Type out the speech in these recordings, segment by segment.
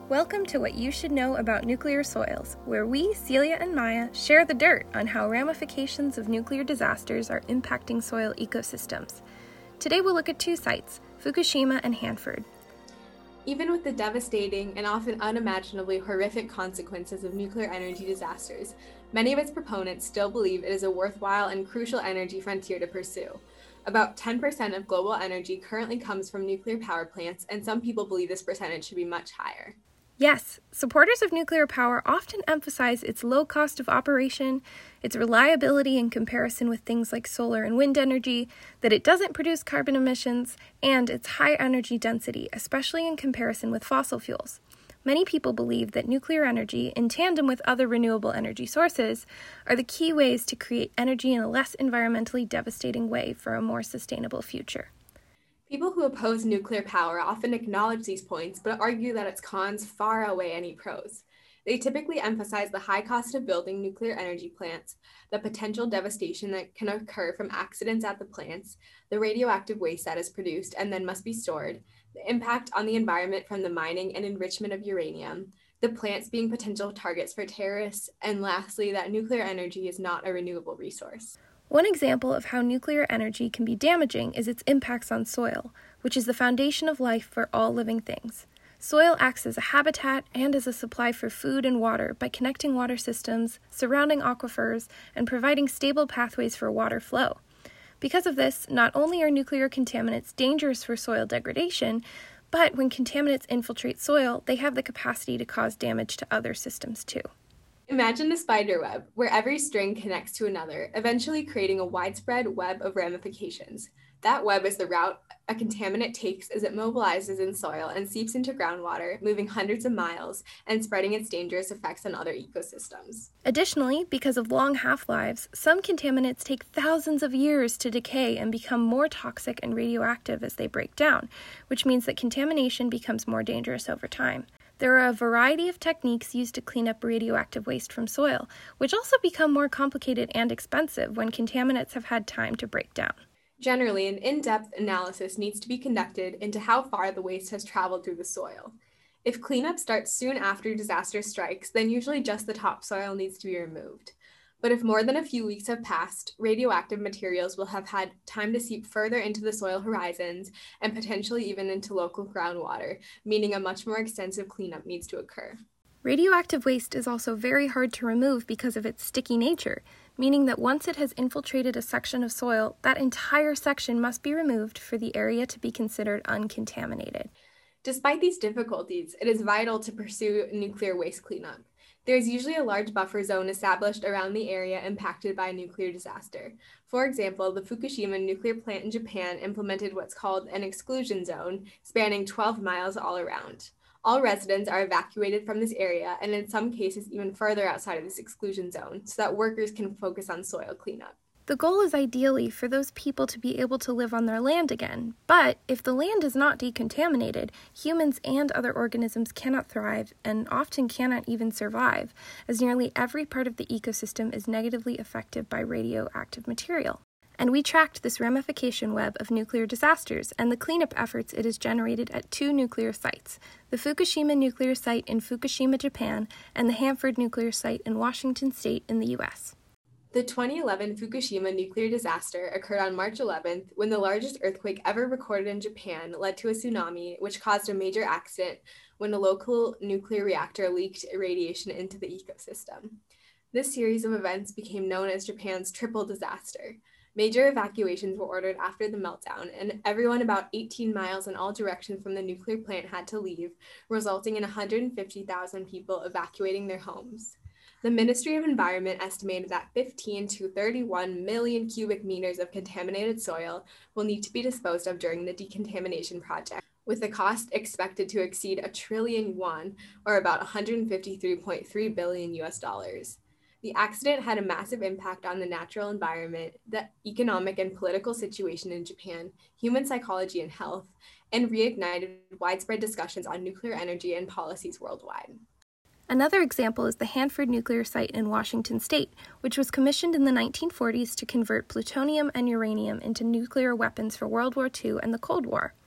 Welcome to What You Should Know About Nuclear Soils, where we, Celia and Maya, share the dirt on how ramifications of nuclear disasters are impacting soil ecosystems. Today we'll look at two sites, Fukushima and Hanford. Even with the devastating and often unimaginably horrific consequences of nuclear energy disasters, many of its proponents still believe it is a worthwhile and crucial energy frontier to pursue. About 10% of global energy currently comes from nuclear power plants, and some people believe this percentage should be much higher. Yes, supporters of nuclear power often emphasize its low cost of operation, its reliability in comparison with things like solar and wind energy, that it doesn't produce carbon emissions, and its high energy density, especially in comparison with fossil fuels. Many people believe that nuclear energy, in tandem with other renewable energy sources, are the key ways to create energy in a less environmentally devastating way for a more sustainable future. People who oppose nuclear power often acknowledge these points, but argue that its cons far outweigh any pros. They typically emphasize the high cost of building nuclear energy plants, the potential devastation that can occur from accidents at the plants, the radioactive waste that is produced and then must be stored, the impact on the environment from the mining and enrichment of uranium, the plants being potential targets for terrorists, and lastly, that nuclear energy is not a renewable resource. One example of how nuclear energy can be damaging is its impacts on soil, which is the foundation of life for all living things. Soil acts as a habitat and as a supply for food and water by connecting water systems, surrounding aquifers, and providing stable pathways for water flow. Because of this, not only are nuclear contaminants dangerous for soil degradation, but when contaminants infiltrate soil, they have the capacity to cause damage to other systems too. Imagine a spider web, where every string connects to another, eventually creating a widespread web of ramifications. That web is the route a contaminant takes as it mobilizes in soil and seeps into groundwater, moving hundreds of miles and spreading its dangerous effects on other ecosystems. Additionally, because of long half-lives, some contaminants take thousands of years to decay and become more toxic and radioactive as they break down, which means that contamination becomes more dangerous over time. There are a variety of techniques used to clean up radioactive waste from soil, which also become more complicated and expensive when contaminants have had time to break down. Generally, an in-depth analysis needs to be conducted into how far the waste has traveled through the soil. If cleanup starts soon after disaster strikes, then usually just the topsoil needs to be removed. But if more than a few weeks have passed, radioactive materials will have had time to seep further into the soil horizons and potentially even into local groundwater, meaning a much more extensive cleanup needs to occur. Radioactive waste is also very hard to remove because of its sticky nature, meaning that once it has infiltrated a section of soil, that entire section must be removed for the area to be considered uncontaminated. Despite these difficulties, it is vital to pursue nuclear waste cleanup. There is usually a large buffer zone established around the area impacted by a nuclear disaster. For example, the Fukushima nuclear plant in Japan implemented what's called an exclusion zone, spanning 12 miles all around. All residents are evacuated from this area, and in some cases even further outside of this exclusion zone, so that workers can focus on soil cleanup. The goal is ideally for those people to be able to live on their land again, but if the land is not decontaminated, humans and other organisms cannot thrive and often cannot even survive, as nearly every part of the ecosystem is negatively affected by radioactive material. And we tracked this ramification web of nuclear disasters and the cleanup efforts it has generated at two nuclear sites, the Fukushima nuclear site in Fukushima, Japan, and the Hanford nuclear site in Washington State in the U.S. The 2011 Fukushima nuclear disaster occurred on March 11th when the largest earthquake ever recorded in Japan led to a tsunami, which caused a major accident when a local nuclear reactor leaked radiation into the ecosystem. This series of events became known as Japan's triple disaster. Major evacuations were ordered after the meltdown, and everyone about 18 miles in all directions from the nuclear plant had to leave, resulting in 150,000 people evacuating their homes. The Ministry of Environment estimated that 15 to 31 million cubic meters of contaminated soil will need to be disposed of during the decontamination project, with the cost expected to exceed $1 trillion, or about $153.3 billion US dollars. The accident had a massive impact on the natural environment, the economic and political situation in Japan, human psychology and health, and reignited widespread discussions on nuclear energy and policies worldwide. Another example is the Hanford nuclear site in Washington State, which was commissioned in the 1940s to convert plutonium and uranium into nuclear weapons for World War II and the Cold War.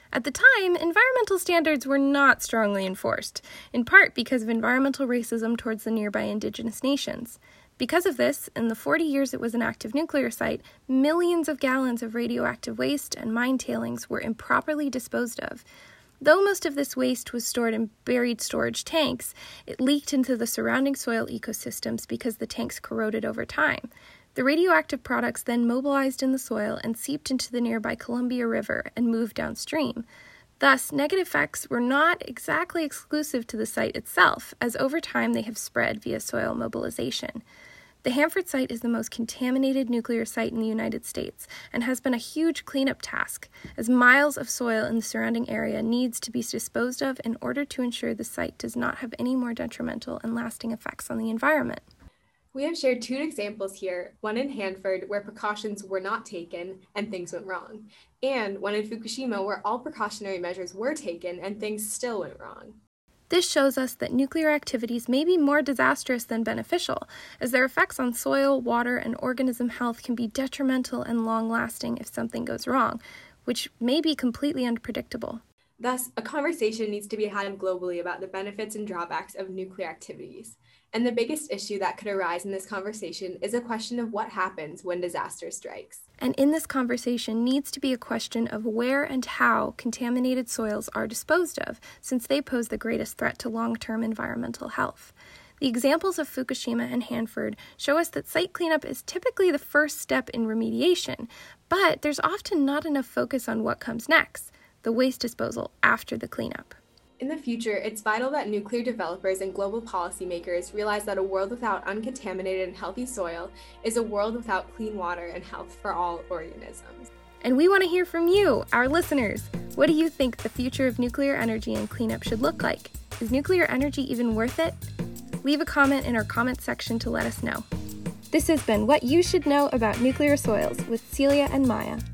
At the time, environmental standards were not strongly enforced, in part because of environmental racism towards the nearby indigenous nations. Because of this, in the 40 years it was an active nuclear site, millions of gallons of radioactive waste and mine tailings were improperly disposed of. Though most of this waste was stored in buried storage tanks, it leaked into the surrounding soil ecosystems because the tanks corroded over time. The radioactive products then mobilized in the soil and seeped into the nearby Columbia River and moved downstream. Thus, negative effects were not exactly exclusive to the site itself, as over time they have spread via soil mobilization. The Hanford site is the most contaminated nuclear site in the United States and has been a huge cleanup task, as miles of soil in the surrounding area needs to be disposed of in order to ensure the site does not have any more detrimental and lasting effects on the environment. We have shared two examples here, one in Hanford where precautions were not taken and things went wrong, and one in Fukushima where all precautionary measures were taken and things still went wrong. This shows us that nuclear activities may be more disastrous than beneficial, as their effects on soil, water, and organism health can be detrimental and long-lasting if something goes wrong, which may be completely unpredictable. Thus, a conversation needs to be had globally about the benefits and drawbacks of nuclear activities. And the biggest issue that could arise in this conversation is a question of what happens when disaster strikes. And in this conversation needs to be a question of where and how contaminated soils are disposed of, since they pose the greatest threat to long-term environmental health. The examples of Fukushima and Hanford show us that site cleanup is typically the first step in remediation, but there's often not enough focus on what comes next, the waste disposal after the cleanup. In the future, it's vital that nuclear developers and global policymakers realize that a world without uncontaminated and healthy soil is a world without clean water and health for all organisms. And we want to hear from you, our listeners. What do you think the future of nuclear energy and cleanup should look like? Is nuclear energy even worth it? Leave a comment in our comment section to let us know. This has been What You Should Know About Nuclear Soils with Celia and Maya.